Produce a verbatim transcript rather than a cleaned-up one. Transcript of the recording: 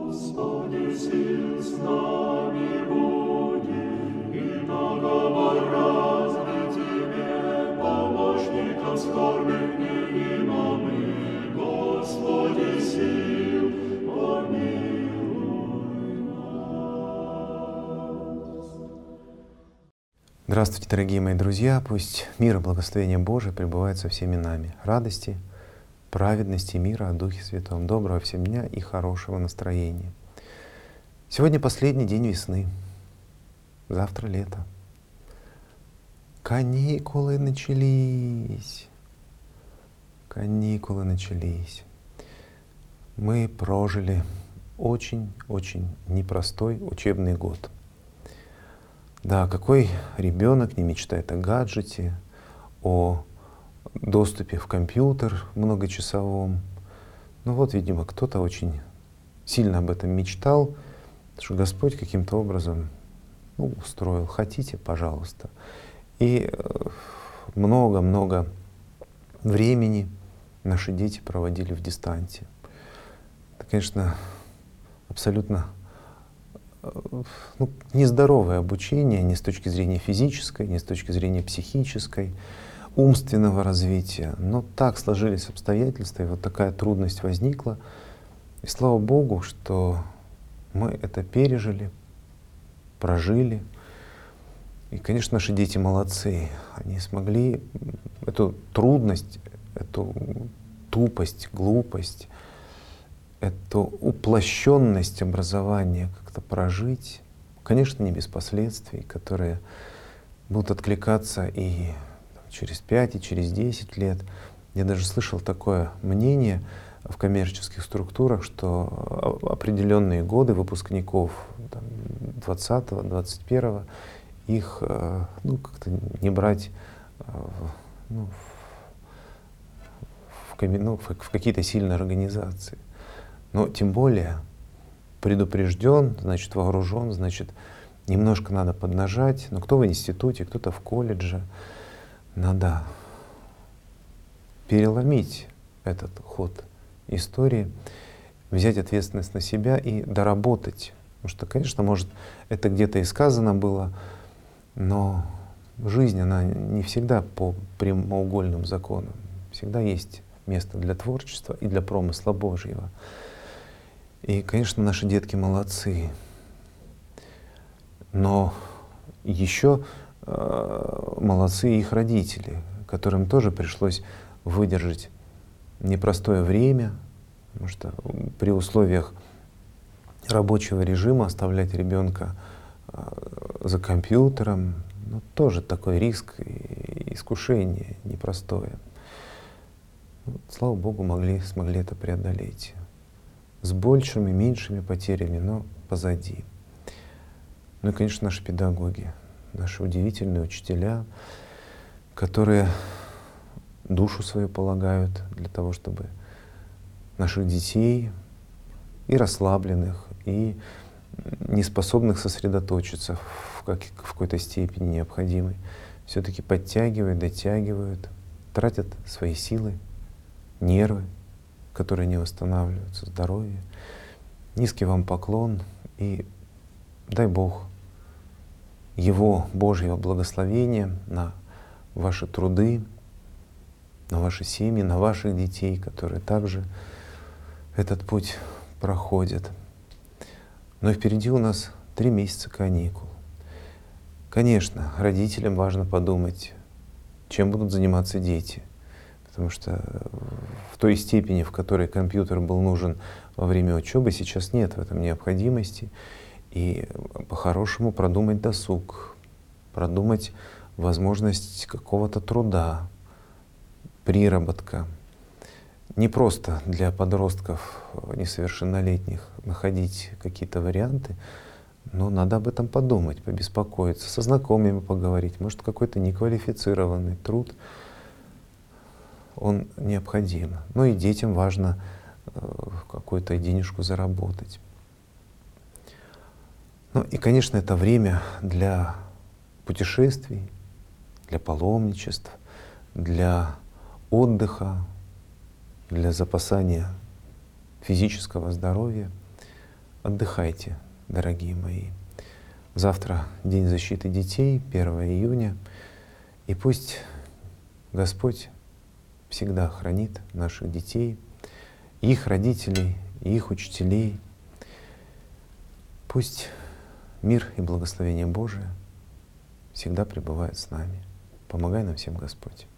Господи, сил с нами будет, и наговор разный Тебе, помощником скорбных невидимым, Господи, сил, помилуй нас. Здравствуйте, дорогие мои друзья! Пусть мир и благословение Божие пребывают со всеми нами. Радости, праведности, мира о Духе Святом, доброго всем дня и хорошего настроения. Сегодня последний день весны, завтра лето. Каникулы начались. Каникулы начались. Мы прожили очень-очень непростой учебный год. Да, какой ребенок не мечтает о гаджете, о доступе в компьютер многочасовом. Ну вот, видимо, кто-то очень сильно об этом мечтал, что Господь каким-то образом ну, устроил. Хотите, пожалуйста. И много-много времени наши дети проводили в дистанте. Это, конечно, абсолютно ну, нездоровое обучение ни с точки зрения физической, ни с точки зрения психической, умственного развития. Но так сложились обстоятельства, и вот такая трудность возникла. И слава Богу, что мы это пережили, прожили. И, конечно, наши дети молодцы. Они смогли эту трудность, эту тупость, глупость, эту уплощенность образования как-то прожить. Конечно, не без последствий, которые будут откликаться и через пять, и через десять лет. Я даже слышал такое мнение в коммерческих структурах, что определенные годы выпускников двадцатого, двадцать первого их ну, как-то не брать ну, в, ну, в какие-то сильные организации. Но тем более предупрежден, значит вооружен, значит немножко надо поднажать. Но кто в институте, кто-то в колледже. Надо переломить этот ход истории, взять ответственность на себя и доработать. Потому что, конечно, может, это где-то и сказано было, но жизнь, она не всегда по прямоугольным законам. Всегда есть место для творчества и для промысла Божьего. И, конечно, наши детки молодцы. Но еще молодцы их родители, которым тоже пришлось выдержать непростое время, потому что при условиях рабочего режима оставлять ребенка за компьютером, ну, тоже такой риск и искушение непростое. Слава Богу, могли, смогли это преодолеть. С большими, меньшими потерями, но позади. Ну и, конечно, наши педагоги. Наши удивительные учителя, которые душу свою полагают для того, чтобы наших детей и расслабленных, и неспособных сосредоточиться в, как, в какой-то степени необходимой, все-таки подтягивают, дотягивают, тратят свои силы, нервы, которые не восстанавливаются, здоровье. Низкий вам поклон и дай Бог Его Божьего благословения на ваши труды, на ваши семьи, на ваших детей, которые также этот путь проходят. Но впереди у нас три месяца каникул. Конечно, родителям важно подумать, чем будут заниматься дети. Потому что в той степени, в которой компьютер был нужен во время учебы, сейчас нет в этом необходимости. И по-хорошему продумать досуг, продумать возможность какого-то труда, приработка. Не просто для подростков несовершеннолетних находить какие-то варианты, но надо об этом подумать, побеспокоиться, со знакомыми поговорить. Может, какой-то неквалифицированный труд, он необходим. Ну и детям важно какую-то денежку заработать. Ну и, конечно, это время для путешествий, для паломничеств, для отдыха, для запасания физического здоровья. отдыхайте, дорогие мои. Завтра День защиты детей, первого июня. И пусть Господь всегда хранит наших детей, их родителей, их учителей. Пусть мир и благословение Божие всегда пребывают с нами. Помогай нам всем, Господь.